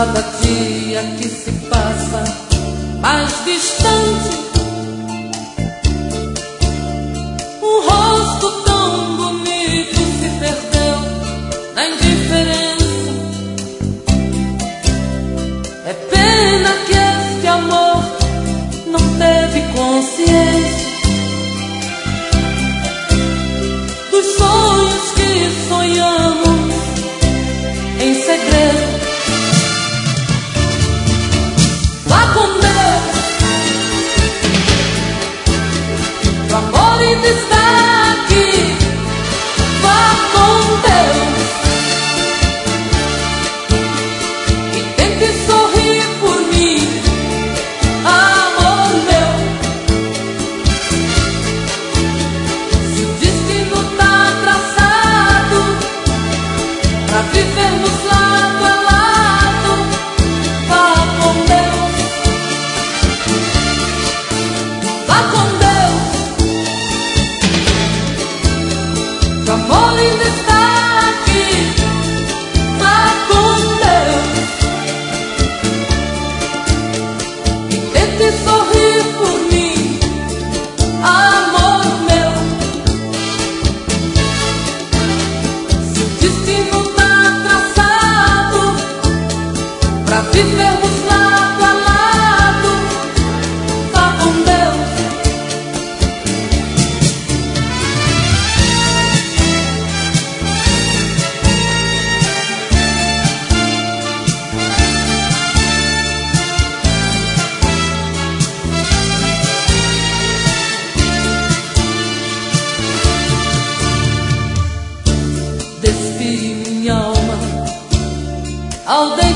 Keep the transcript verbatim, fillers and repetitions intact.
cada dia que se passa mais distante, um rosto tão bonito se perdeu na indiferença. É pena que este amor não teve consciência dos sonhos que sonhamos em segredo. Vá com Deus, o amor ainda está aqui. Vá com Deus e tente sorrir por mim, amor meu. Se o destino tá traçado pra vivermos lado a lado, vá com Deus, vá com Deus, o amor ainda está aqui. Vá com Deus e tente sorrir por mim, amor meu. Se o destino tá traçado pra vivermos lado a lado, vá com Deus. Despi minha alma ao